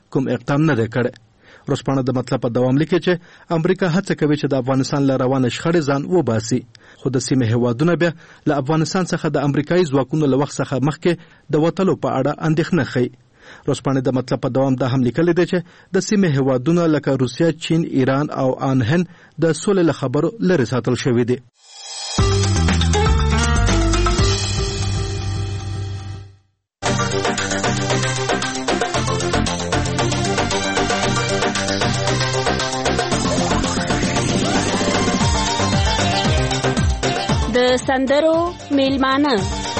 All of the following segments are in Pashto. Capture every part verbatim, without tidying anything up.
کوم اقدام نه دی کړی. ورځپاڼه د مطلب په دوام لیکي چې امریکا هڅه کوي چې د افغانستان له روانه شخړې ځان وباسي، خو د سیمې هیوادونه بیا له افغانستان څخه د امریکایي ځواکونو له وخت څخه مخکې د وتلو په اړه اندېښنه ښيي. ورځپاڼه د مطلب په دوام دا هم لیکلي دی چې د سیمې هیوادونه لکه روسیه، چین، ایران او ان هند د سولې له خبرو لرې ساتل شوي دي. د سندرو میلمانه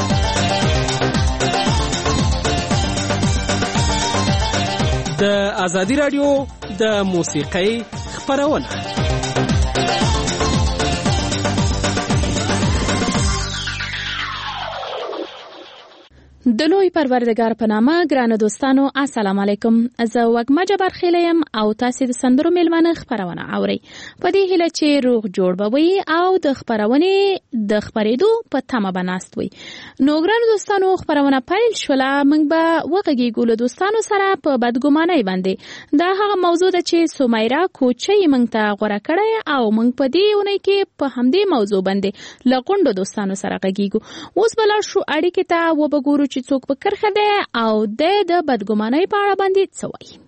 د ازادي رادیو د موسیقۍ خپرونه. د لوی پروردگار په نامه ګرانه دوستانو السلام علیکم. زه وګما جبار خیلیم او تاسو د سندرو میلمانه خبرونه اورئ. په دې هیله چې روغ جوړ بوي او د خبرونه د خبرېدو په تمه بناست وي. نو ګرانه دوستانو خبرونه پیل شوله، موږ به وغږیږو له دوستانو سره په بدګمانۍ باندې. دا هغه موضوع ده چې سمیرا کوچي موږ ته غوړه کړی او موږ په دې ونې کې په همدې موضوع باندې له غونډو دوستانو سره غږیږو. اوس بل شو اړیکې ته وبګورو چې څوک په کرخه ده او د بدګمانۍ په اړه باندې څه وایي.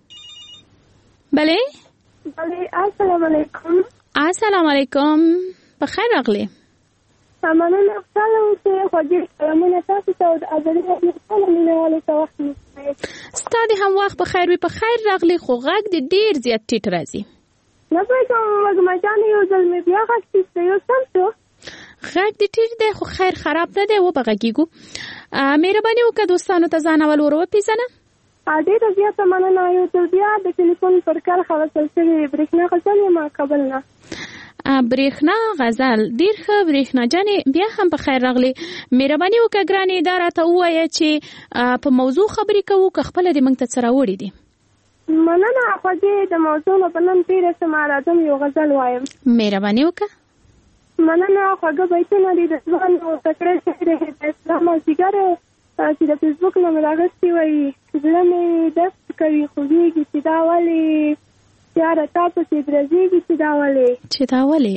بله بله السلام علیکم. السلام علیکم، په خیر راغلی. مننه خپله چې خوږې کلامونه تاسو ته د ازادي راډیو ټولو مینوالو ته وخت نیسئ. ستا د هم وخت په خیر وي. په خیر راغلی، خو غږ د ډېر زیات ټیټ راځي. نه پوهېږم وږمه جانې یو ځل مې بیا غږ ټیټ دی، یو سم شو. غږ د ټیټ دی خو خیر خراب نه دی. و به غږیږو. مهرباني وکړه دوستانو ته ځان اول ور وپېژنه. ډېره زیاته مننه. یو ځل بیا د ټلیفون پر کرښه وصل شوې برېښنا غزل یم کابل نه. برېښنا غزل، ډېر ښه برېښنا جانې، بیا هم په خیر راغلی. مهرباني وکړه ګرانې دا راته ووایه چې په موضوع خبرې کوو که خپله دې موږ ته څه راوړي دي. مننه خوږې، د موضوع نه په نن تېره شمه راځم یو غزل وایم. مهرباني وکړه. مننه خوږه بیتونه دي د ځوان او تکړه شاعر د اسلام او ځیګر چې د فیسبوک نه مې راغستې وایي. زړه مې دست کوي خوږېږي چې دا ولې یاره تا پسې درځېږي چې دا ولې چې دا ولې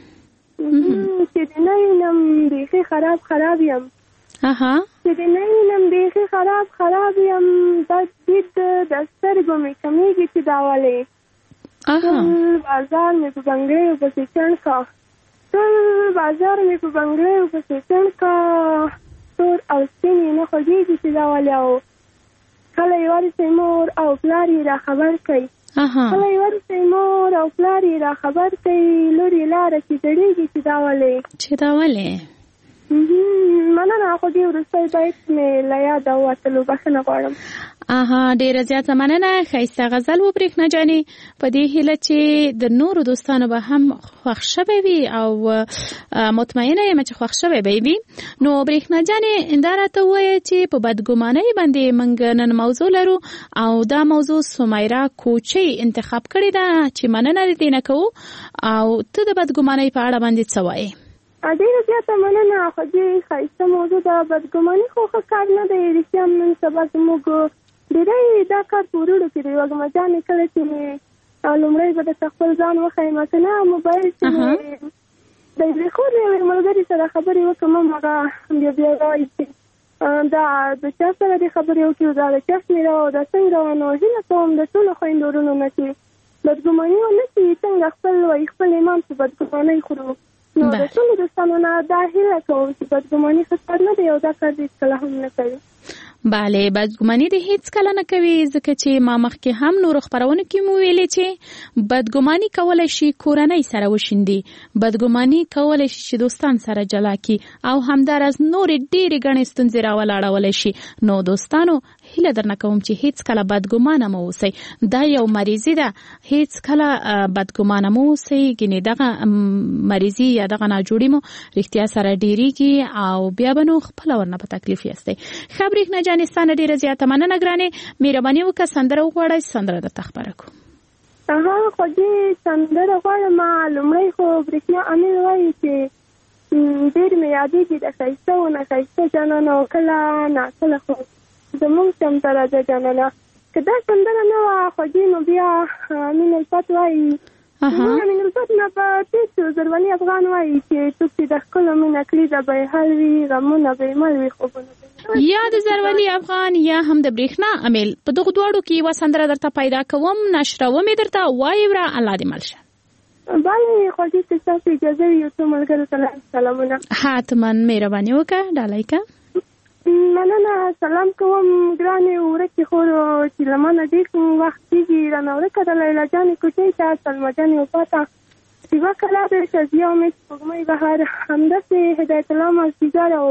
چې د نه وینم بیخي خراب خراب یم. اها چې د نه وینم بیخي خراب خراب یم. دا دید د سترګو مې کمیږي چې دا ولې. ټول بازار مې په بنګړیو پسې چڼ کا، ټول بازار مې په بنګړیو پسې چڼ کا، تور او سپین یې نه خوږېږي چې دا ولې. او کله یې ورسئ مور او پلار یې را خبر کوي، کله یې ورسئ مور او پلار یې را خبر کوي، لور یې لاره کې زړېږي چې دا ولې چې دا ولې. مننه خوږې، وروستی بیت مې له یاده ووتلو، بښنه غواړم. اها ډیره زیاته مننه. ښایسته غزل و برېښنا جانې. په دې هیله چې د نورو دوستانو به هم خوښ شوی وي او مطمئنه یم چې خوښ شوی به وي. نو برېښنا جانې دا راته ووایه چې په بدګمانۍ باندې موږ نن موضوع لرو او دا موضوع سمیرا کوچي انتخاب کړې ده چې مننه دې نه کوو. او ته د بدګمانۍ په اړه باندې څه وایې؟ ډېره زیاته مننه خوږې. ښایسته موضوع ده. بدګماني خو ښه کار نه دی. رښتیا نن سبا زموږ ډېری دا کار په وروڼو کې دی. وږمه جانې کله چې مې لومړی به درته خپل ځان وښیم که نه موبایل چې مې د یوې خور یوې ملګرې سره خبرې وکړم، هغه بیا بیا وایي چې دا د چا سره دې خبرې وکړو، دا د چا شمېره او دا څنګه وه. نو هیله کوم د ټولو خویندو ورونو نه چې بدګماني ونه کړي، څنګه خپل وایي خپل ایمان په بدګمانۍ خورو. نو د ټولو دوستانو نه دا هیله کوم چې بدګماني ښه کار نه دی او دا کار دې هېڅکله هم نه کوي. بله بدګماني دې هیڅ کله نه کوي، ځکه چې ما مخکې هم نورو خپرونو کې مو ویلې چې بدګماني کولی شي کورنۍ سره وشیندي، بدګماني کولی شي چې دوستان سره جلا کړي او همداراز نورې ډېرې ګڼې ستونزې راولاړولی شي. نو دوستانو هیله درنه کوم چې هیڅ کله بدګمانه مو اوسئ. دا یو مریضي ده، هیڅ کله بدګمانه مو اوسئ. ګینې دغه مریضي یا دغه ناجوړي مو رښتیا سره ډېرېږي او بیا به نو خپله ورنه په تکلیف یاستئ. ښه برېښنا جانې ستانه ډېره زیاته مننه ګرانې. مهرباني وکړه سندره وغواړئ، سندره درته خپره کړو. هغه خوږې سندره غواړم. لومړی خو برېښنا امیر وایي چې ډېر مې یادېږي د ښایسته و نه ښایسته جانانه او کله ناکله خو زمونږ چمته راځه جانانه. که دا سندره نه وه خوږې نو بیا مین الفت وایي مین الفت نه په تېز زرولي افغان وایي چې څوک چې د ښکلو مینه کړي د به یې حل وي غمونه به یې مل وي خوبونه یا د زرولي افغان یا هم د برېښنا امیل په دغو دواړو کې یوه سندره درته پیدا کوم نشروم یې درته وایي وره الله دې مل شه بله خوږې چې ستاسو اجازه وي یو څو ملګرو ته سلامونه حتما مهرباني وکړه ډالۍ که مننه سلام کوم ګرانې ورکې خور چې له مانه ډېر وخت کېږي رانه ورکه د لیلا جانې کوچۍ ته سلما جانې وفاته شیبه کلا د شازیه امید سپوږمۍ بهر همداسې هدایت الله مازدیګر او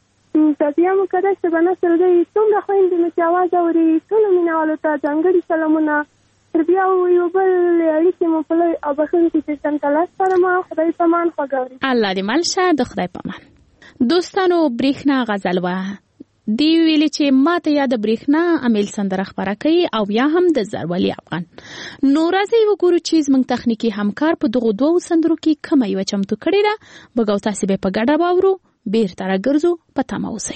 صفیه مقدس به نصر دی څومره خویندې مې چې اواز اوري ټولو مینهوالو ته ځانګړي سلامونه تر بیا یو بل اړیکې مو په لوی او بښونکي سیستم ته لاس سپارمه خدای پامان خوږه اوري الله دې مل شه د خدای پامان دوستانو برېښنا غزل وه دی ویلي چې ماته یا د برېښنا امیل سندره خپره کوي او یا هم د زرولي افغان نو راځئ وګورو چې زموږ تخنیکي همکار په دغو دوو سندرو کې کومه یوه چمتو کړې ده موږ او تاسې به په ګډه واورو بیرته راګرځو په تمه اوسئ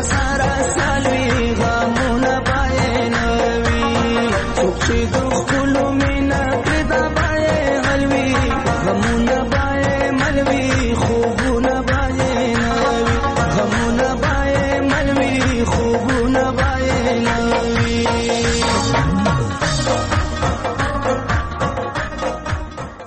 چې د خپل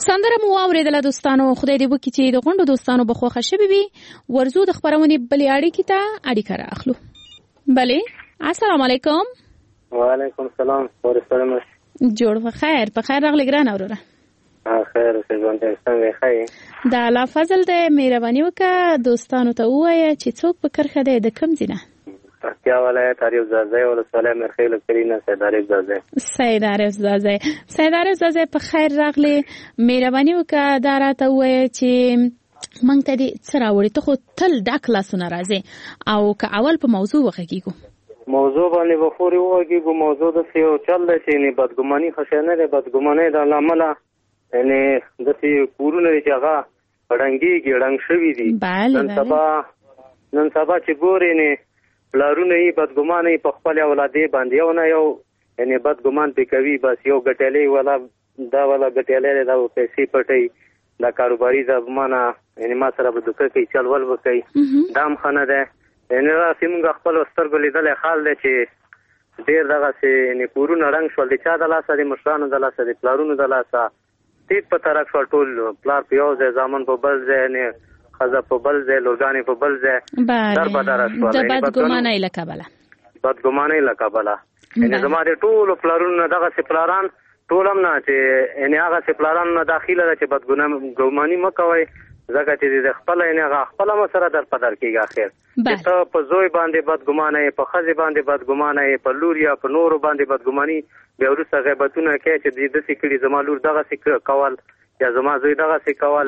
سندره مو اوریدله دوستانو. خدای دې وکړي چې د غونډو دوستانو به خوښه شوي وي. ورزو د خپرونې بلې اړیکې ته اړیکه رااخلو. بلې، السلام علیکم. وعلیکم السلام. ورسلام. جوړ په خیر. په خیر راغلی ګران اوروره. خیر اوسې ژوند دې څنګه ښه؟ د الله فضل دې مهرباني وکړه دوستانو ته ووایه چې څوک په کرښه دی د کوم ځای نه؟ پکتیا ولایت عارف زازی ولسوالۍ مرخیل کلینا سید عارف زازی. سید عارف زازی. سید عارف زازی په خیر راغلی. مهرباني وکړه دا راته ووایه چې موږ ته دې څه راوړي؟ ته خو تل ډک لاسونه راځې او که اول په موضوع وغږیږو. موضوع باندې به خورې وغږیږو. موضوع داسې یو چل دی چې یعنې بدګماني ښه شی نه دی. بدګمانۍ د امله یعنې داسې کورونه دي چې هغه ړنګېږي، ړنګ شوي دي. نن سبا نن سبا چې ګورې یعنې پلارونه یې بدګمانه یې په خپلې اولادې باندې یو نه یو یعنې بدګمان پرې کوي. بس یو ګټیلی والا دا والا ګټیلی دی، دا به پیسې پټوي، دا کاروباري ده مانه یعنې ما سره به دوکه کوي، چل ول به کوي. دا هم ښه نه دی. یعنې داسې مونږ خپلو سترګو لیدلی حال دی چې ډېر دغسې یعنې کورونه ړنګ شول. د چا د لاسه د مشرانو د لاسه د پلارونو د لاسه تیت په طرف شول. ټول پلار په یو ځای، زامن په بل ځای، یعنې ښځه په بل ځای، لورګانې په بل ځای. در بدره شول د بدګمانۍ له کبله. بدګمانۍ له کبله یعنې زما د ټولو پلارونو نه دغسې پلاران ټول هم نه چې یعنې هغسې پلارانو نه دا خیله ده چې بدګماني مه کوئ، ځکه چې د خپله یعنې هغه خپله مو سره در په در کېږي. اخر چې ته په زوی باندې بدګمانه یې، په ښځې باندې بدګمانه یې، په لور یا په نورو باندې بدګماني، بیا وروسته غیبتونه کوي چې دوی داسې کړي، زما لور دغسې کول یا زما زوی دغسې کول،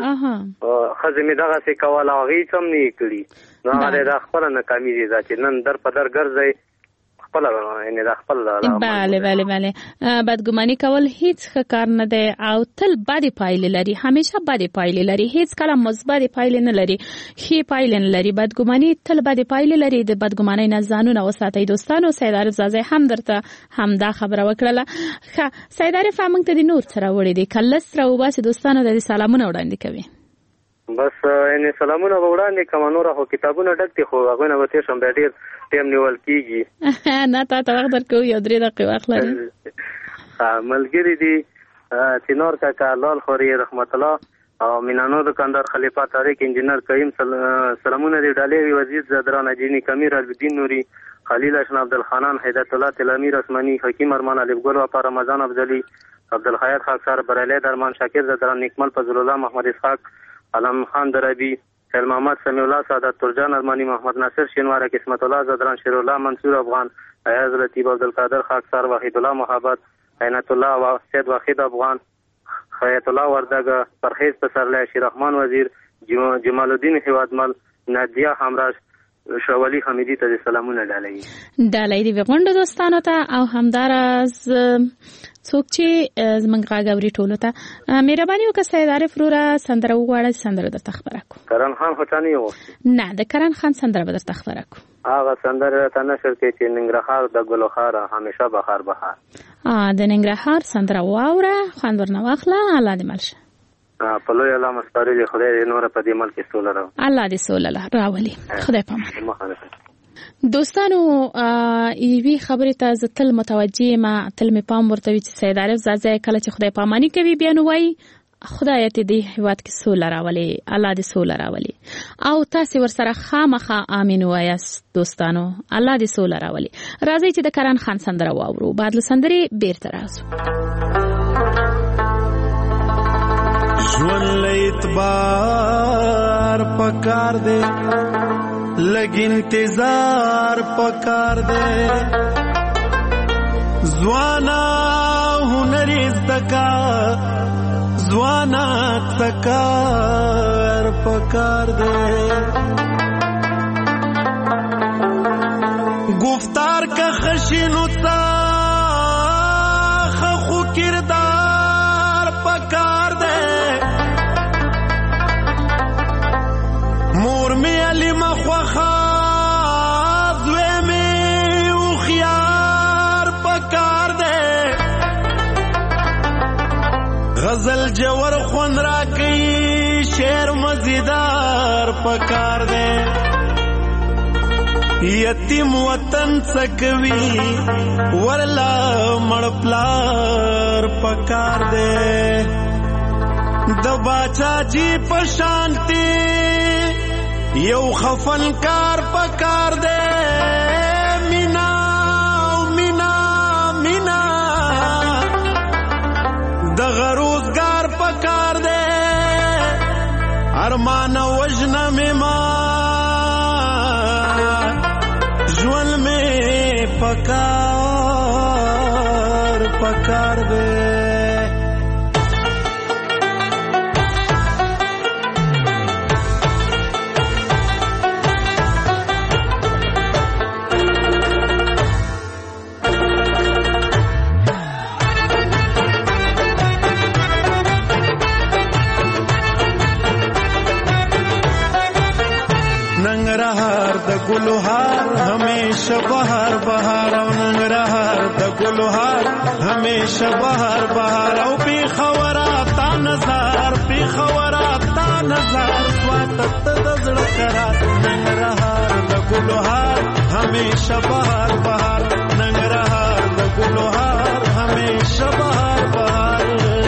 ښځې مې دغسې کول، او هغې هېڅ هم نه یې کړي. نو هغه دا خپله ناکامي دي، دا چې نن در په در ګرځئ خپله یعنې دا خپل. بله بله بله بدګماني کول هیڅ ښه کار نه دی او تل بدې پایلې لري، همیشه بدې پایلې لري، هیڅ کله مثبتې پایلې نه لري، ښې پایلې نه لري. بدګماني تل بدې پایلې لري. د بدګمانۍ نه ځانونه وساتئ دوستانو. سید عارف زازی هم درته همدا خبره وکړله. ښه سید عارف موږ ته د نور څه راوړي دي؟ که لس راوباسي دوستانو ته د سلامونه وړاندې کوي. بس یعنې سلامونه به وړاندې کومه، نوره خو کتابونه ډک دي، خو هغوی نه به تېر شم، بیا ډېر ټایم نیول کېږي. نه تا ته وخت درکوو، یو درې دقیقې وخت لري. ملګري دي چنار کاکا، لال خوري، رحمت الله او مینانو دکاندار، خلیفه طارق، انجینر کریم، سلامونه دي ډالۍ وزیر زدران، اجینی کمیر، الدین نوري، خلیل اشنا، عبدالخانان، هدایت الله تلامیر، اسمانی، حکیم ارمان، الف ګل وفا، رمضان افضلی، عبدالخیر خاکسار، برعلی درمان، شاکر زدران، نیکمل، فضل الله، محمد اسحاق، علم خان دربی، خیل محمد، سمیع الله، سعادت ترجان ارمانی، محمد ناصر شینواره، قسمت الله زدران، شیر الله، منصور افغان، ایاز لطیف، عبدالقادر خاکسار، وحید الله محبت، عینت الله و سید وحید افغان، خیات الله وردگ، پرهیز پسرلی، شیررحمان وزیر، جمال الدین هیوادمل، نادیه همراش، شوالی حمیدی ته سلامونه ډالۍ ډالۍ دی وغونډه دوستانو ته او همداراز څوک چې زمونږ غاګوري ټولو ته مهرباني وکړه سید عارف وروره سندره وغواړه، سندره درته خبره کو. کرن خان هوټانی و نه د کرن خان سندره به درته خبره کو. هغه سندره ته نشر کې چې ننګرهار د ګلوخاره همیشه بهار بهار ا د ننګرهار سندره واوره خوند ورنه واخله. الله دې ملشه په لوی الله مستاري خدای دې نور په دې ملک سوله راو. الله دې سوله راولي. خدای پامان. دوستانو ایوی خبرې ته زه تل متوجه ما تل می پام ورته وی چې سید عارف زازی کله چې خدای پامانی کوي بیا نو وای خدای ته دې هیواد کې سوله راولي، الله دې سوله راولي او تاسو ورسره خامخا امين وایاست دوستانو. الله دې سوله راولي. راځي چې د کرن خان سندره واورو، بعد له سندرې بیرته راځو. ژوند له اعتبار پکار دی، لګ انتظار پکار دی، ځوانا هنر زدکا، ځوانا تکار پکار دی، گفتار کا خشینو تا خو کردار پکار دی، مور می علی مخوخا زوی می او خیار پکار دے، غزل جور خون را کئی شیر مزیدار پکار دے، یتیم وطن سکوی ورلا مڑپلار پکار دے، د باچا جی په شانتی یو خفنکار پکار دے مینا مینا مینا د غروزگار پکار دے ارمان وجنا میں ماں ژوند میں پکار پکار دے नंगरहार द गुलहार हमेशा बहार बहार औ नंगरहार द गुलहार हमेशा बहार बहार औ पी खवरा ता नजार पी खवरा ता नजार स्वातत दजड़ करार नंगरहार द गुलहार हमेशा बहार बहार नंगरहार द गुलहार हमेशा बहार बहार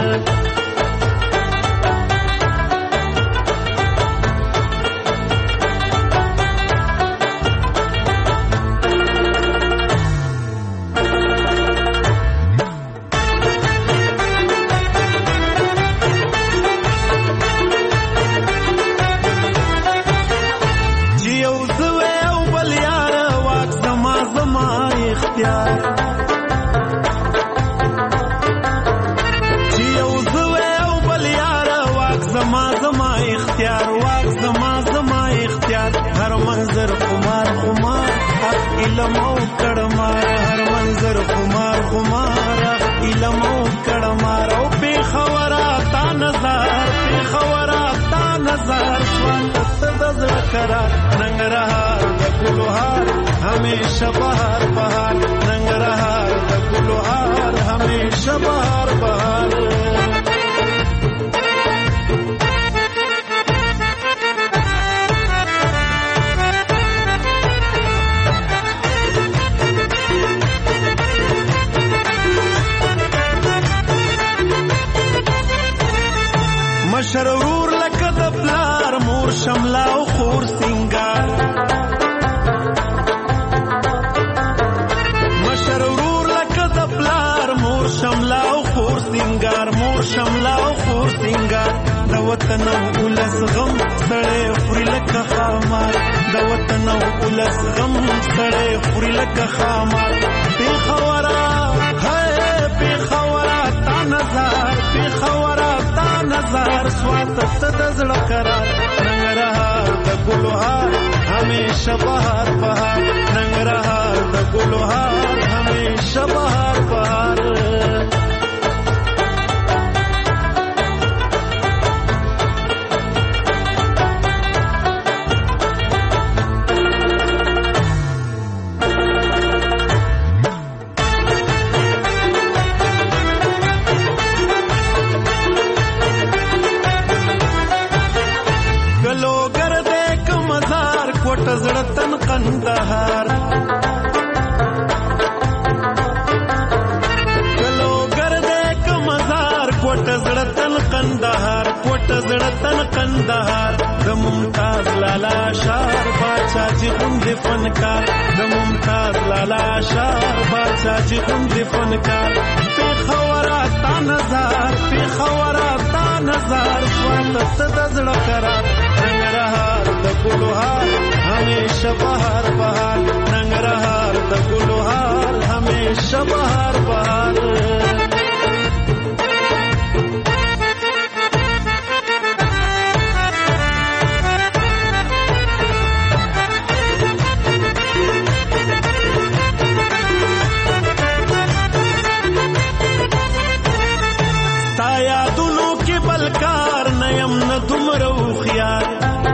منظر خمار خمار علم او کڑمار ہر منظر خمار خمار علم او کڑمار او پی خورا تا نظار پی خورا تا نظار سوانت دزر کرار ننگرہار دا گلوہار ہمیشہ بہار بہار ننگرہار دا گلوہار ہمیشہ بہار بہار مشرور لکه د پلار مور شملا او خور سنگار مشرور لکه د پلار مور شملا او خور سنگار مور شملا او خور سنگار د وطن ولس غم سړی خوري لکه خامار د وطن ولس غم سړی خوري لکه خامار بی خورا ہے بی خورا تا نظر بی خورا نظر سواتت دزڑ کرار ننگرہار دا گلوہار ہمیشہ بہار بہار ننگرہار دا گلوہار ہمیشہ بہار بہار زړتن قندهار کلو ګرده ک مزار کوټ زړتن قندهار کوټ زړتن قندهار د ممتاز لالا شار باچا جی غوند فنکار د ممتاز لالا شار باچا جی غوند فنکار په خورا تا نظر په خورا تا نظر سوالت دزړه کرار ننگرهار د ګلوهار ہمیشہ بہار بہار ننگرہار دا گلوہار ہمیشہ بہار بہار ستا یادونو کی بلکار نیم نہ دمرو خیال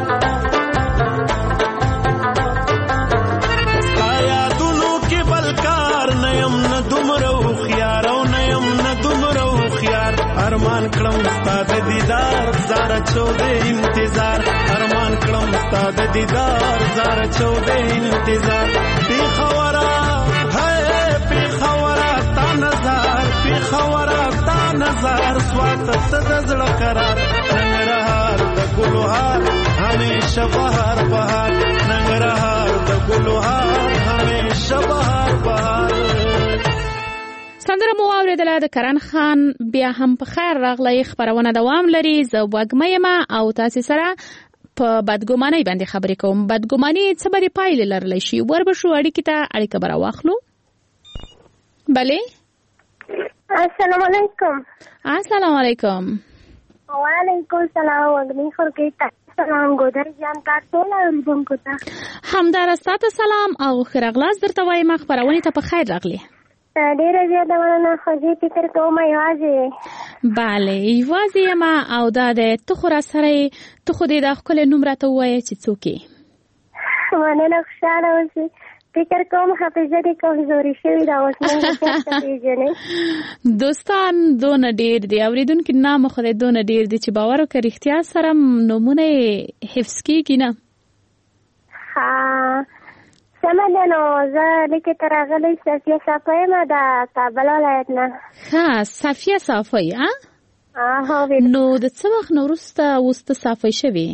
ارمان کړم ستاد دیدار زار چودې انتظار ارمان کړم ستاد دیدار زار چودې انتظار پی خورا ہے پی خورا تا نظر پی خورا تا نظر سوات تدزل قرار ننگرهار د ګلوهار همیشه بهار بهار ننگرهار د ګلوهار همیشه بهار بهار. سندره مو اوریدله د کرن خان. بیا هم په خیر راغلی. خبرونه دوام لري. زه وږمه یم او تاسې سره په بدګمانۍ باندې خبرې کوم. بدګماني څه بری پایلې لرلی شي؟ وربشو اړیکې ته اړیکه به راواخلو. بلې السلام علیکم. السلام علیکم. وعلیکم السلام. وږمې خورکۍ ته سلام. ګودر جان تا ټول اوریدونکو ته همدارسته ته سلام او ښه راغلاست درته وایم. خبرونې ته په خیر راغلی. ډېره زیاته مننه. خو زه فکر کوم یوازې بله یوازې یم او دا دی ته خو را سره یې. ته خو دې دا ښکلی نوم راته ووایه چې څوک یې. مننه. خوشحاله اوسئ. فکر کوم حافظه دې کمزوري شوې ده. اوس موږ چېرته پېژنئ. دوستان دونه ډېر دي. اورېدونکي نام خدای دونه ډېر دي چې باور وکړه رښتیا سره نومونه یې حفظ کېږي نه. ها سمه ده. نو زه لیکې ته راغلی صفیه صافی یم د کابل ولایت نه. ښه صفیه صافی ها؟ نو د څه وخت نه وروسته اوس ته صافی شوې؟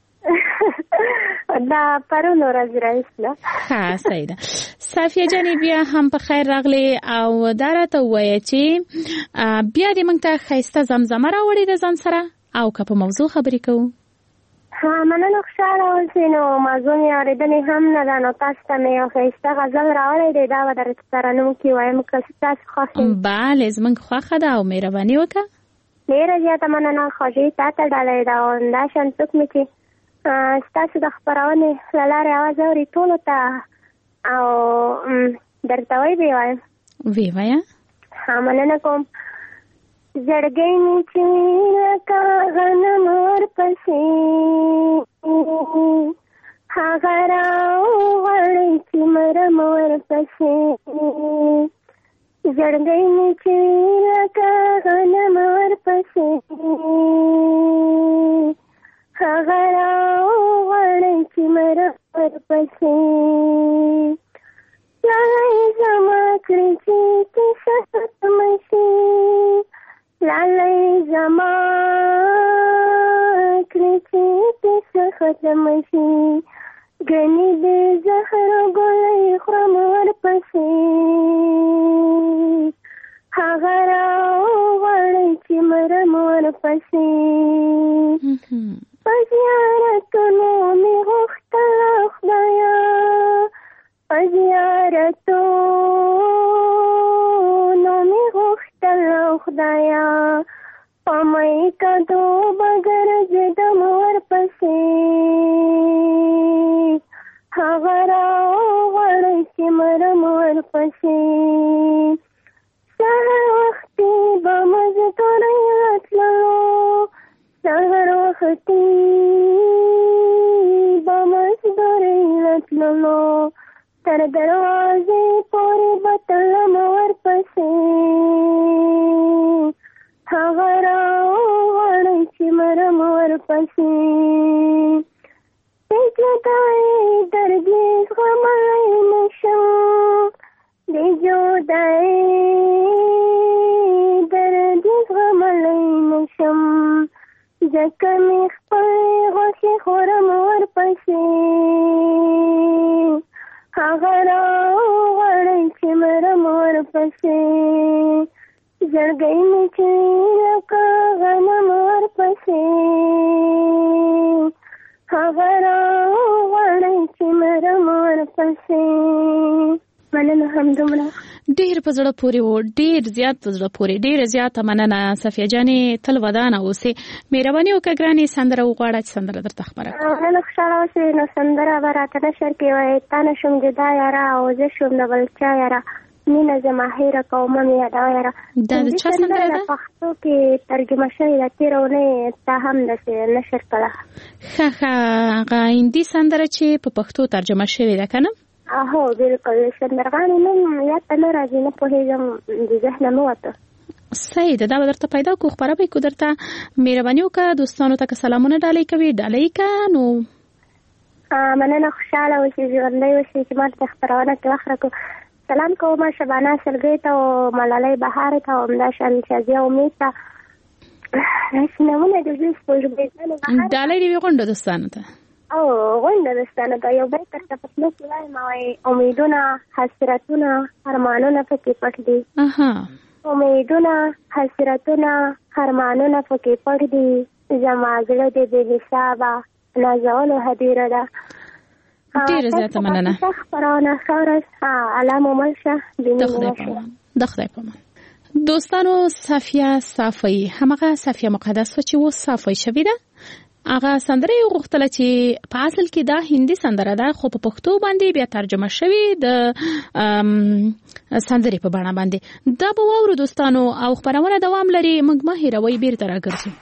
دا پرون ورځ راهیسې. ښه صحیح ده. صافیه جانې بیا هم په خیر راغلی او دا راته ووایه چې بیا دې موږ ته ښایسته زمزمه راوړې ده ځان سره او که په موضوع خبرې کوو. ها مننه. خوشحاله اوسئ. نو موضوع مې اورېدلې هم نه ده. نو تاسو ته مې یو ښایسته غزل راوړی دی. دا به درته ترنم کې وایم که تاسو خوښ یې. بله زموږ خوښه ده او مهرباني وکړه. ډېره زیاته مننه. خوږې تا ته ډالۍ ده. او دا شان څوک مې چې ستاسو د خپرونې له لارې اواز اوري ټولو ته او درته وایي ویې وایم. ویې وایه. ها مننه کوم. زړګی مې چې لکه غنم ورپسې هغه راوغواړئ چې مرم ورپسې. زړګی مې چې لکه غنم ورپسې هغه راوغواړئ چې مرم ورپسې. لالۍ زما کړې چې کیسه ختمه شي. لالۍ زما کړې چې کیسه ختمه شي. ګنې د زهر ګولۍ خورم ورپسې هغه راوغواړئ چې مرم ورپسې. په زیارتونو مې غوښتله خدایه په زیارتونو مې غوښتله خدایه په میکدو به ګرځېدم ورپسې هغه راوغواړئ چې مرم ورپسې. سهار وختي به مزدورۍ راتللو سهار وختي به مزدورۍ راتللو تر دروازې پورې به تلم ورپسې هغه راوغواړئ چې مرم ورپسې. د جدایۍ درد یې زغملی نشم د جدایۍ درد یې زغملی نشم ځکه مې خپلې غوښې خورم ورپسې هغه راوغواړئ چې مرم ورپسې. زړګی مې چې لکه غنم ورپسې هغه راوغواړئ چې مرم ورپسې. مننه. همدومره. ډېر په زړه پورې و. ډېر زیات په زړه پورې. ډېره زیاته مننه صفیه جانې. تل ودانه اوسې. مهرباني وکړه ګرانې سندره وغواړه چې سندره درته خپره کړم. مننه. خوشحاله اوسې. نو سندره به راته نشر کې وایي تا نه شوم جدا یاره او زه شوم د بل چا یاره مینه زما هیره کومه مې یادوه یاره. دا د چا سندره ده؟ پښتو کې ترجمه شوې ده. تېره اونۍ تا هم داسې نشر کړه. ښه ښه هغه هندي سندره چې په پښتو ترجمه شوې ده که نه؟ هو بالکل. سندرغاړې نوم یاد ته نه راځي. نه پوهېږم د ذهنه نه وته. صحیح ده. دا به درته پیدا کړو خپره به یې کړو درته. مهرباني وکړه دوستانو ته که سلامونه ډالۍ کوي ډالۍ که نو مننه. خوشحاله اوسې ژوندی اوسې چې ما ته خپرونه کې وخت راکړو. سلام کوم شبانه سلګي ته او ملالۍ بهار ته او همداشان شازیه امید ته نمونه د دې سپوږمۍ ډالۍ دی غونډه دوستانه ته او غونډه دوستانه ته یو بل تر تاسو نو وایم او امیدونه حسرتونه ارمانونه پکې پټ دي اها امیدونه حسرتونه ارمانونه پکې پټ دي زما زړه دې بې حسابه نازولو هدیره ده ډېره زیاته مننه خبرونه خورس علامه ملشه د خدای په امان. دوستانو صافیه صافی همغه صافیه مقدس و چې و صافی شوی ده هغه سندره یو غوښتله چې په اصل کې دا هندي سندره ده خو په پښتو باندې بیا ترجمه شوی د سندرې په بڼه باندې دا به واورو دوستانو او خبرونه دوام لري موږ مه هېروئ بیرته راګرځو.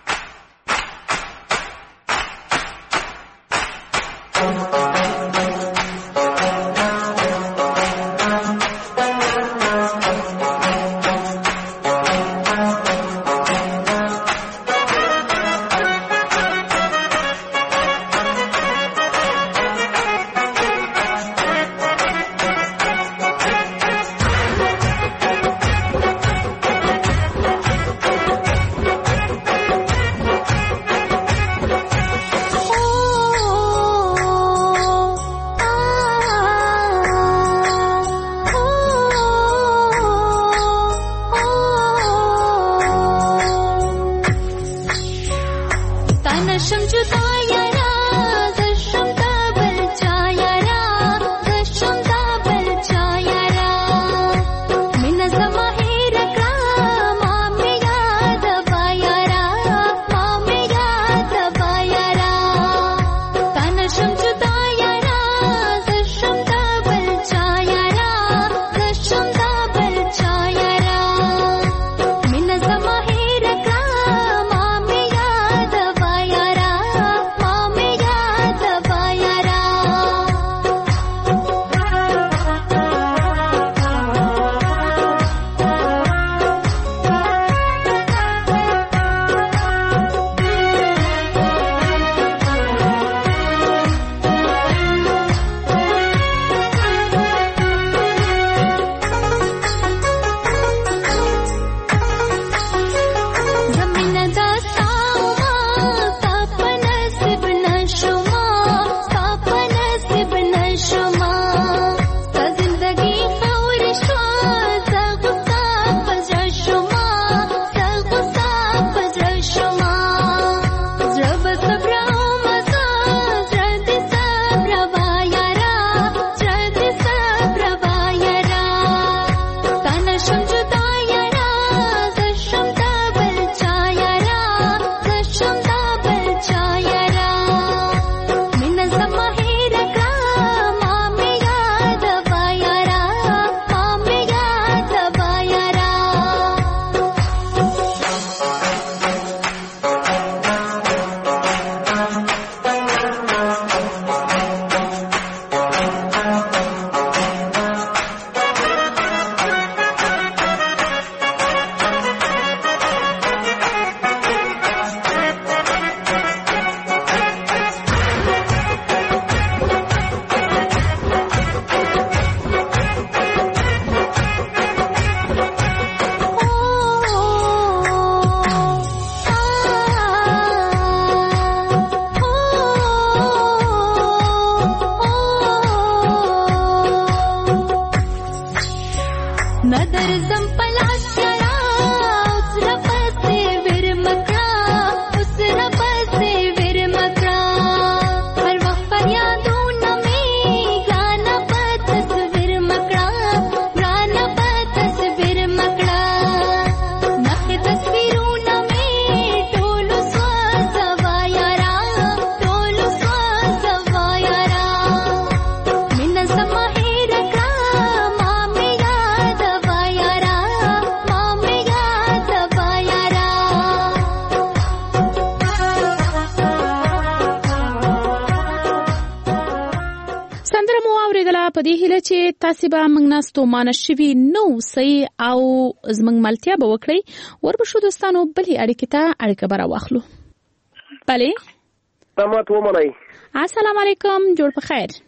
په دې هیله چې تاسو به موږ ناستو مانشوي نو سي او زمنګ ملتیا به وکړي وربه شو دوستانو بلې اړیکې ته اړیکه برا واخلو. بله سلامات و منئ. السلام علیکم، جوړ په خیر.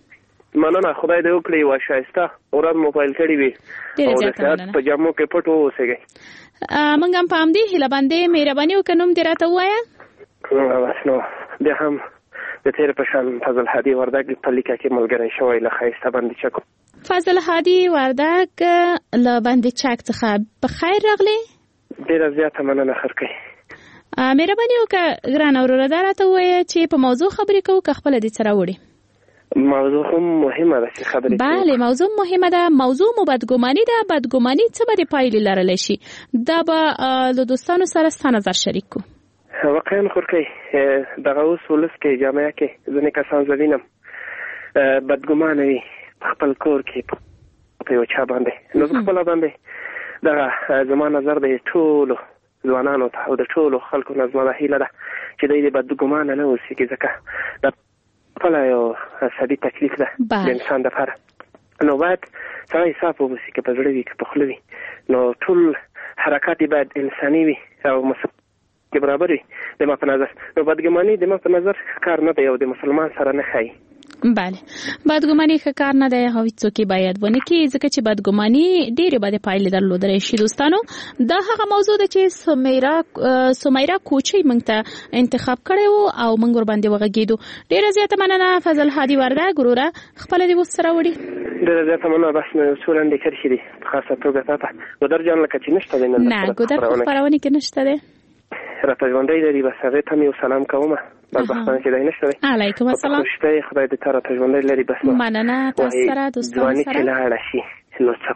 مننه، خدای دې وکړي و ښایسته ورځ مو پیل کړې وي ډېره او د زیاته صحت مننه. په جامو کې پټ واوسئ. موږ هم په همدې هیله باندې مهرباني وکړه نوم دې راته ووایه. بس نو بیا هم د تېر په شان فضل هادي وردګ په لیکه کې ملګری شوی له ښایسته بندي چک. فضل هادي وردګ له بندي چک څخه په خیر راغلی. ډېره زیاته مننه خرکۍ. مهرباني وکړه ګرانه وروره دا راته ووایه چې په موضوع خبرې کوو که خپله دې څه راوړي؟ موضوع هم مهمه ده چې خبرې کوو. بله موضوع مهمه ده. موضوع مو بدګماني ده. بدګماني څه به د پایلې لرلی شي؟ دا به له دوستانو سره ستا نظر شریک کړو. واقعا خورکۍ دغه اوس ولس کې جامعه کې ځینې کسان زه وینم بدګمانه وي په خپل کور کې په یو چا باندې. نو زه خپله باندې دغه زما نظر د ټولو ځوانانو ته او د ټولو خلکو نه زما دا هیله ده چې دوی د بدګمانه نه اوسېږي، ځکه د خپله یو عصبي تکلیف ده د انسان دپاره. نو باید سړی صاف واوسي، که په زړه وي که په خوله وي. نو ټول حرکات یې باید انساني وي او مسلمان کې برابر وي د ما په نظر. نو بدګماني د ما په نظر کار نه دی او د مسلمان سره نه ښایي. بله بدګماني ښه کار نه دی او هیڅوک باید ونه کړي، ځکه چې بدګماني ډېرې بدې پایلې درلودلی شي. دوستانو دا هغه موضوع ده چې سمیرا سمیرا کوچی موږ ته انتخاب کړی و او موږ ورباندې وغږېدو. ډېره زیاته مننه فضل هادي وردګ وروره، خپله دې اوس څه راوړي؟ ډېره زیاته مننه. بس نو یو څو لنډې کرښې دي په خاصه توګه تا ته ګودر جان لکه چې نشته دی نن نه ګودر په خپرونې کې نشته دی، راته ژوندی لري. بس هغې ته مې یو سلام کومه بدبختانه چې دی نشته دی. علیکم السلام. خوشته خدای دې ته راته ژوندی لري. بس مننه تاسو سره دوستانو ځواني چې لاړه شي نو څه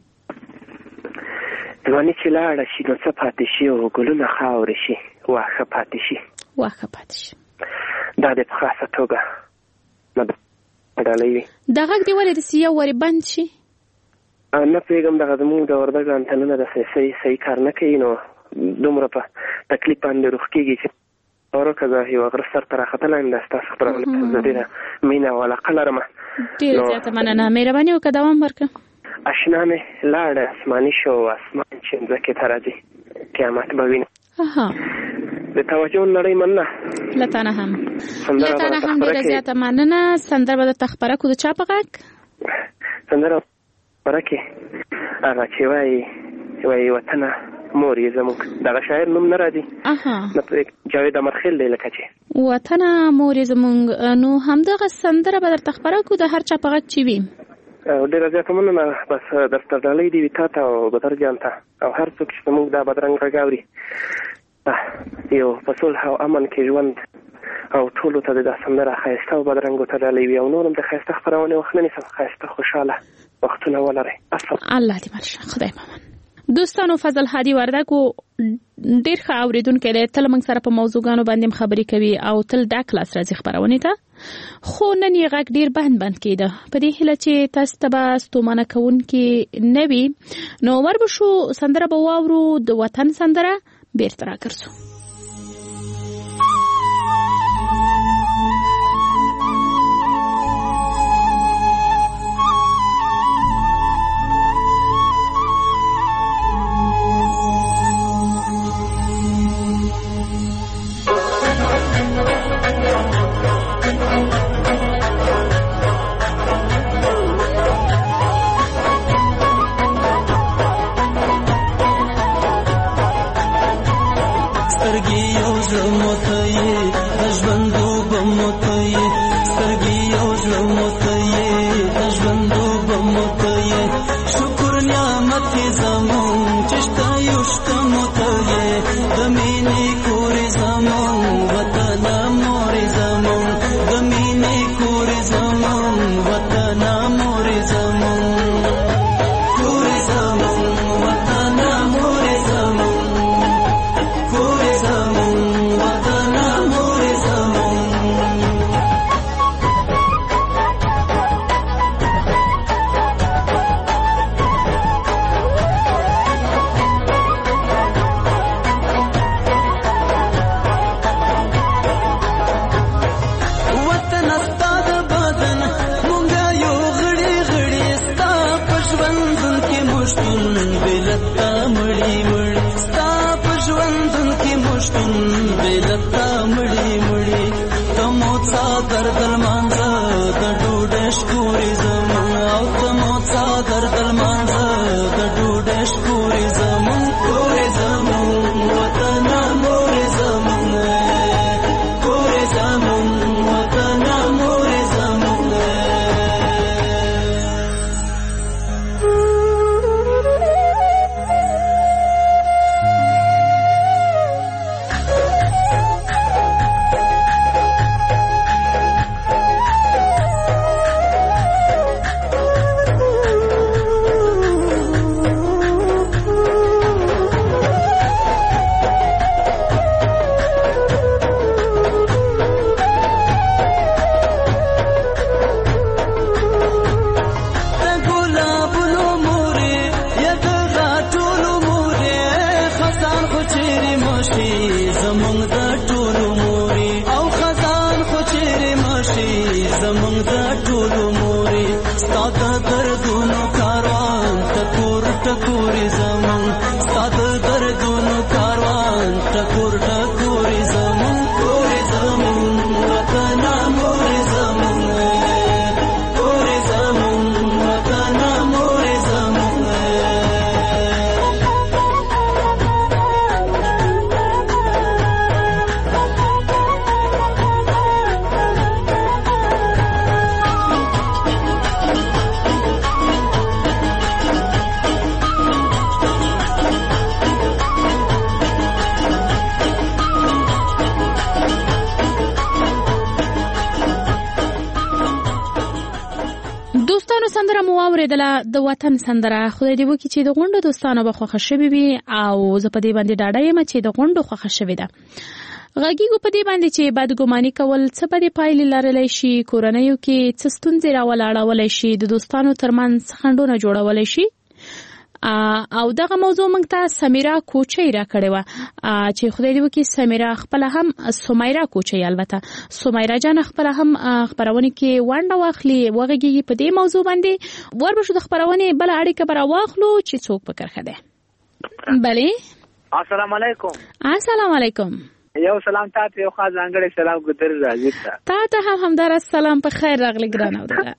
ځواني چې لاړه شي نو څه پاتې شي او ګلونه خاورې شي واښه پاتې شي واښه پاتې شي. دا دې په خاصه توګه ډالۍ وي. دا غږ دې ولې داسې یو وارې بند شي؟ نه پوهېږم دغه زمونږ د وردګ انتنونه داسې صحیح صحیح کار نه کوي، نو دومره په تکلیف باندې روح کېږي چې ورکه زه یو غره سر ته راختلی یم. دا ستاسو خپرونه زه ډېره مینه او علاقه لرم. ډېره زیاته مننه. مهرباني وکړه دوام ورکړه. اشنا مې لاړه اسماني شو اسمان چې مځکې ته راځي قیامت به وینه. د توجه نړۍ مننه. له تا نه هم له تا نه هم ډېره زیاته مننه. سندره به درته خپره کړو. د چا په غږ سندره خپره کې هغه چې وایي وایي وطنه مور یې زموږ دغه شاعر نوم نه راځي. جاوید امرخیل دی لکه چې وطنه مور یې زموږ. نو همدغه سندره به درته خپره کړو د هر چا په غږ چې وي. ډېره زیاته مننه. بس درته ډالۍ دې وي تا ته او بدر جان ته او هر څوک چې زموږ دا بدرنګ غږ اوري. یو په صلح او امن کې ژوند او ټولو ته د دا سندره ښایسته او بدرنګو ته ډالۍ وي او نور هم د ښایسته خپرونې وخت نه نیسم. ښایسته خوشحاله وختونه ولرئ. الله دې مل شه. خدای پامان. دوستانو فضل هادي وردګ ډېر ښه اورېدونکی دی. تل موږ سره په موضوعګانو باندې هم خبرې کوي او تل ډک لاس راځي خپرونې ته. خو نن یې غږ ډېر بند بند کېده. په دې هیله چې تاسو ته به ستومانه کوونکې نه وي. نو ور به شو سندره به واورو د وطن سندره. بیرته راګرځو. کور زمون کور زمون وطن مور زمون کور زمون وطن مور زمون. دوستانو سندره مو واوریدله د وطن سندره. خدای دې وکړي چې د غونډو دوستانو به خوښه شوې وي او زه په دې باندې ډاډه یم چې د غونډو خوښه شوې ده. غږیږو په دې باندې چې بدګماني کول څه بدې پایلې لرلی شي، کورنیو کې څه ستونزې راولاړولی شي، د دوستانو ترمنځ خنډونه جوړولی شي. او دغه موضوع موږ ته سمیرا کوچی راکړې وه چې خدای دې وکړي سمیرا خپله هم سمیرا کوچی البته سمیرا جان خپله هم خپرونې کې ونډه واخلي وغږیږي په دې موضوع باندې. وربشو د خپرونې بله اړیکه به راواخلو چې څوک په کرښه دی. بلې السلام علیکم. السلام علیکم. یو سلام تا ته یو خاص ځانګړی سلام ګذر راځي تا ته هم همدار السلام په خیر راغلی ګرانه وروره.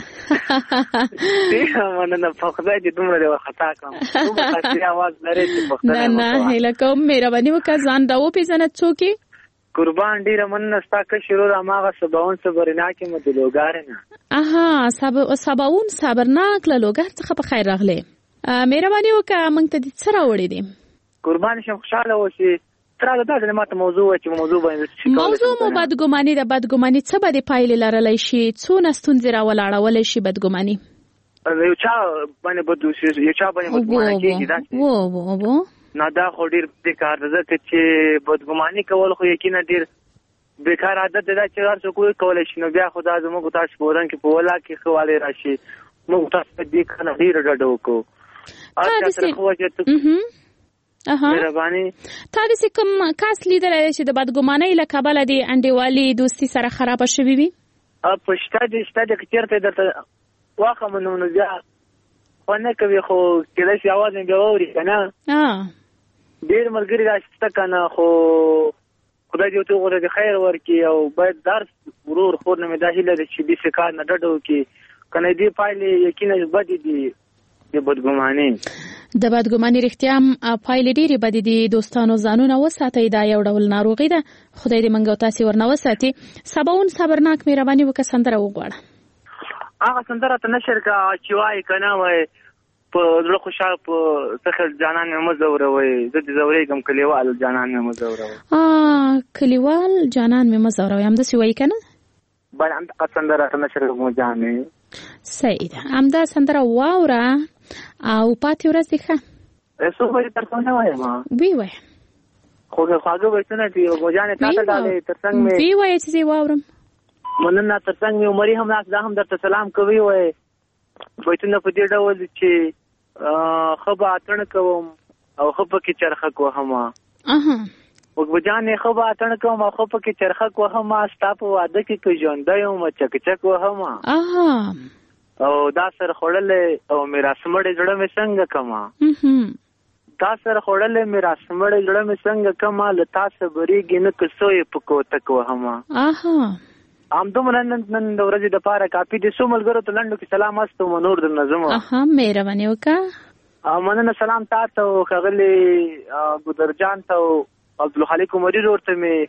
مننه په خدای دې دومره دې خطا کړم دومره خاصه आवाज لري چې پښتنه نه نه هیله کوم مهرباني وکړه ځان دا وپېژنه څوک یې. قربان ډیره مننه ستا کشر ورور هماغه سباون صبرناک یم د لوګار نه. اها سباون صبرناک له لوګار څخه په خیر راغلی. مهرباني وکړه موږ ته دې څه راوړی دي. قربان شم خوشاله اوسې. تراله ماته موضوع چې موضوع باندې موضوع مو بدګماني ده. بدګماني څه بدې پایلې لرلی شي، څونه ستونزې راولاړولی شي بدګماني؟ یو چا باندې بد یو چا باندې بدګماني کېږي داسې و و و نه دا خو ډېر بېکار ده ځکه چې بدګماني کول خو یقینا ډېر بېکار عادت دی دا چې هر څوک وکولی شي. نو بیا خو دا زموږ تاسو په ودان کې په ولا کې ښه والی را شي موږ تاسو په دې کار نه ډېره ډډه وکړو. هر چا سره خو وجه مهرباني. تا داسې کوم کس لیدلی دی چې د بدګمانۍ له کبله د انډیوالي دوستي سره خرابه شوې وي؟ په شته دي شته دي که چېرته درته واخلم نو نو بیا خوند نه کوي خو کېدای شي اواز مې بیا واوري که نه. ډېر ملګري داسې شته که نه خو خدای دې ورته غوره د خیر ورکړي او باید درس ورور خور نه مې دا هیله ده چې داسې کار نه ډډه وکړي که نه دې پایلې یقینا بدې دي د بدګمانۍ. د بدګماني رښتیا هم پایلې ډېرې بدې دي. دوستانو ځانونه وساتئ دا یو ډول ناروغي ده. خدای دې موږ او تاسې ورنه وساتي. سباون صبرناک مهرباني وکړه سندره وغواړه. هغه سندره ته نشر که چې وایي که نه وایي په زړه خوشحال په سخر جانان مې مه ځوروئ زه دې ځورېږم کلیوال جانان مې مه ځوروئ. کلیوال جانان مې مه ځوروئ همداسې وایي که نه؟ بله همدغه سندره ته نشر کوم جانې. صحیح ده همدا سندره واوره او پاتې ورځ دې ښه. څو بجې تر څو نه وایم وی وایه خو خواږه بیتونه دي ګوجانې تا ته ډالې تر څنګ مې وی وایه چې زه واورم. مننه تر څنګ مې عمري هم ناست دا هم درته سلام کوي وایي بیتونه په دې ډول چې ښه به اتڼ کوم او ښه پکې چرخه کوهم. ګوجانې ښه به اتڼ کوم او ښه پکې چرخه کوهم ستا په واده کې که ژوندی یم چکچک وهم او دا سره خوړلې او میراث مړې زړه مې څنګه کما دا سره خوړلې میراث مړې زړه مې څنګه کما له تا صبرېږي نه که څو یې په کوتک وهمه. همدومره نن نن د ورځې دپاره کافي دي. څو ملګرو ته لنډو کې سلام است و نور درنه ځمه. مهرباني وکړه. مننه سلام تا ته او ښاغلي ګودرجان ته او عبدالخالق عمري ورته مې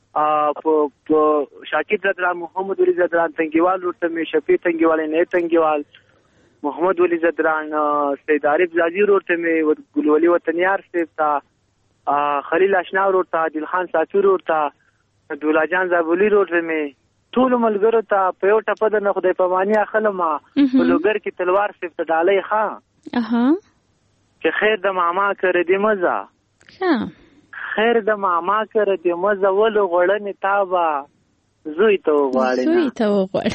په شاکر زدران محمد ولی زدران تنگیوال ورته مې شفیع تنگیوال نه تنگیوال محمد ولی زدران سید عارف زاجی ورته مې ګلولي وطنیار صاحب ته خلیل اشنا ورته عادل خان ساتور ورته دولا جان زابولی ورته مې ټول ملګرو ته په یو ټپه د نه خدای پاماني اخلم په لوګر کې تلوار صاحب ته ډالۍ ښه اها چې خیر د ماما کړ دې مزه ښه خیر د ماما کړ دې مزه ولو غړنې تابه زوی ته وغواړي زوی ته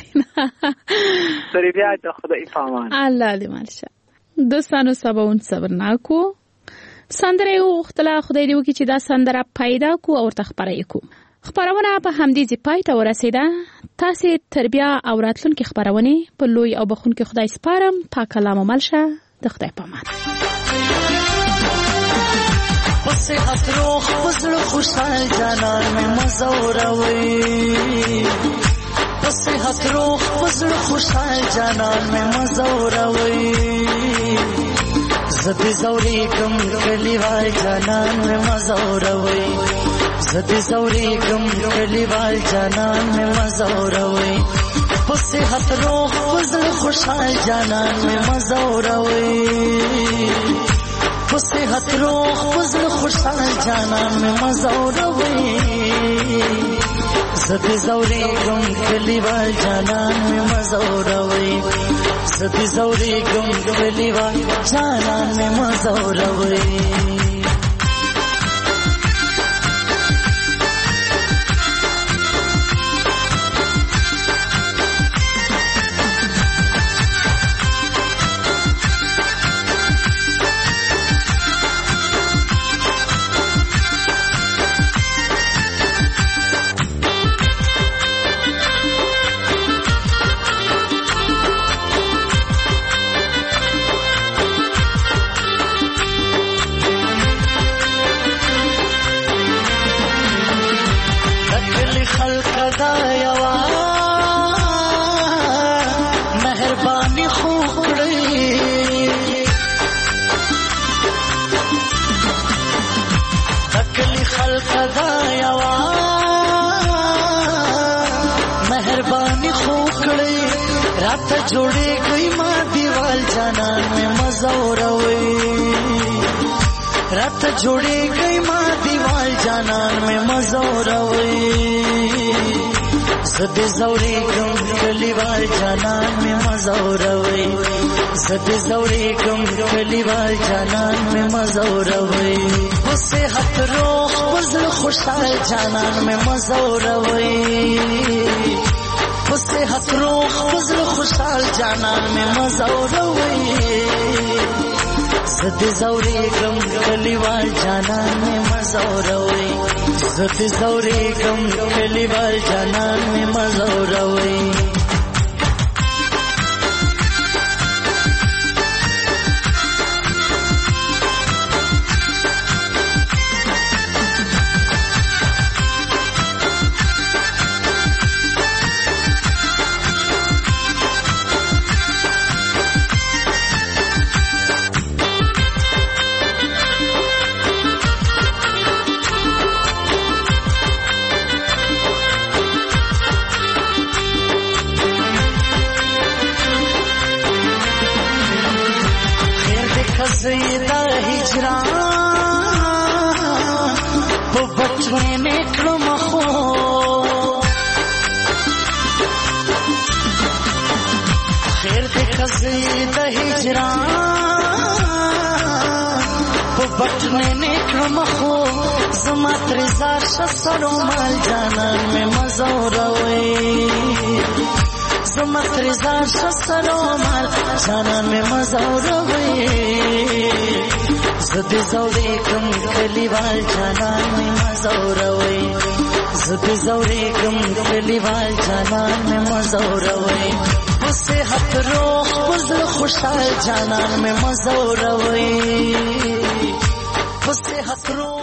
وغواړي سری بیا ته خدای پامان الله دې مالشه. دوستانو سباون صبرناکو سندره وختله خدای دې وکړي چې دا سندره پیدا کو او تخبرې کو. خبرونه په همدې ځای پای ته ورسېده. تاسې تر بیا او راتلونکي خبرونه په لوی او بخونکي خدای سپارم. پاک کلام ملشه د خدای پامان. صحت روح پزړه خوشحال جانان مې مزوروي په صحت روح پزړه خوشحال جانان مې مزوروي زدي زوري کم کلیوال جانان مې مزوروي زدي زوري کم کلیوال جانان مې مزوروي په صحت روح پزړه خوشحال جانان مې مزوروي په صحت روح پزړه خوشحال جانان مې مزوروي زدي زوري کم کلیوال جانان مې مزوروي زدي زوري کم کلیوال جانان مې مزوروي जोड़े गई माँ दीवाल जानान में मज़ौरवे रात जोड़े गई माँ दीवाल जानान में मज़ौरवे ज़दे ज़ौरे गम कलीवाल जानान में मज़ौरवे ज़दे ज़ौरे गम कलीवाल जानान में मज़ौरवे उससे हथ रोह वज़्ल खुशाल जानान में मज़ौरवे उससे हथ रोह वज़्ल खुशाल जानान में मज़ौरवे ज़दे ज़ौरे गम कलीवाल जानान में मज़ौरवे ज़दे ज़ौरे गम कलीवाल जानान में मज़ौरवे ज़ीदा हिजरान वो बचवे में क्रमखो खैर देख ज़ीदा हिजरान वो बचवे में क्रमखो ज़मात रिज़ा शसरो माल जानान में मज़ौरवे ज़मात रिज़ा शसरो माल जानान में मज़ौरवे ज़दे ज़ौरे गम कलीवाल जानान में मज़ौरवे ज़दे ज़ौरे गम कलीवाल जानान में मज़ौरवे उससे हथ रोह वज़्ल खुशाल जानान में मज़ौरवे उससे हथ रोह